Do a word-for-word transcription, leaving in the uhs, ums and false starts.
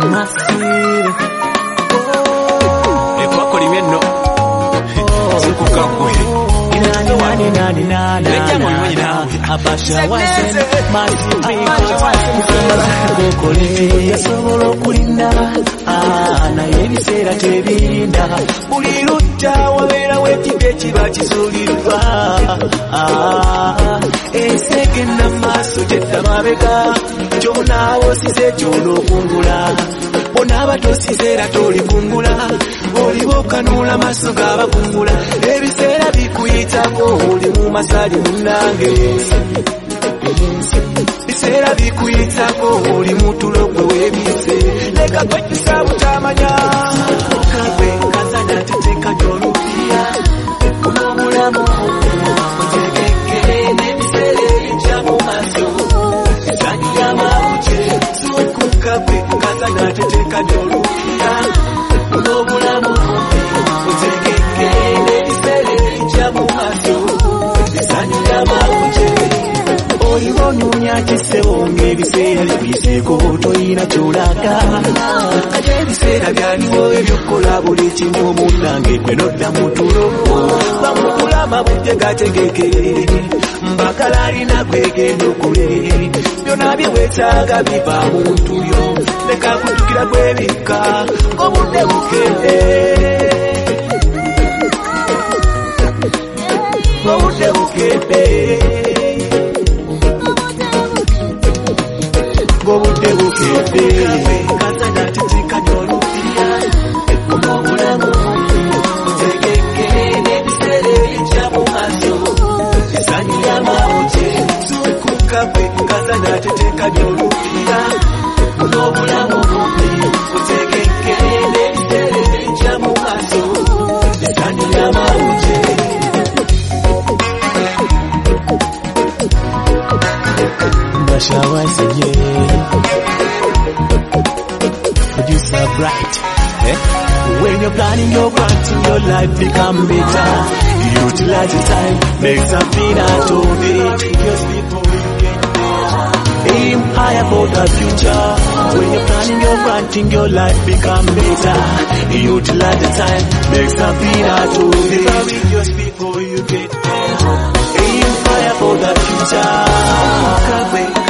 massive. E kwa kolimeno. Zuku kakwe. Nani nani nani nani. Leja mwenye na. Abasha wase massive. Kokole yasobolo kulinda. Ah na yebiseera tebirinda. Buli lutta wabera wekibe kiba kisulirwa. Ah eseke na maso tetamabeka. Jona wosize jono kungula. Bona batosizera toli kungula. Oli bokanula maso gaba kungula. Ebiseera bikuyitako oli mu masali munange. Biseera bikuyitako oli mutulo gw'ebise. Leka kwetisa butamanya. Kakwe kazana teteka jolupia. Unobulamu otekeke n'ebiseera ebijja mu maaso. Essanyu ly'amawuggwe Zuku kakwe kazana teteka jolupia. Unobulamu otekeke n'ebiseera ebijja mu maaso. Essanyu ly'amawuggwe Oyibonunya kisebo ng'ebiseera biseeko toyina kyolaga. Ate ebiseera byaliwo ebyokola buli kimu munnange gwe nodda mu tulo. Bamugulama budde gategeke mbagala alina kwegenda okule. Byonna bye weetaaga biva mu ntulyo. Leka kutukira gwebikka ng'obudde bukende. Ng'obudde bukende. Ng'obudde bukende. Kazana teteka jolupia. Unobulamu otegeke n'ebiseera ebijja mu maaso. Essanyu ly'amawuggwe Zuku kakwe kazana teteka jolupia. Unobulamu otegeke n'ebiseera ebijja mu maaso. Essanyu ly'amawuggwe Bashawazi Producer Bright. Eh? When you're planning your granting, your life become better. Utilize the time, make something out of it. Just before you get there. Aim higher for the future. When you're planning your granting, your life become better. Utilize the time, make something out of it. Just before you get there. Aim higher for the future.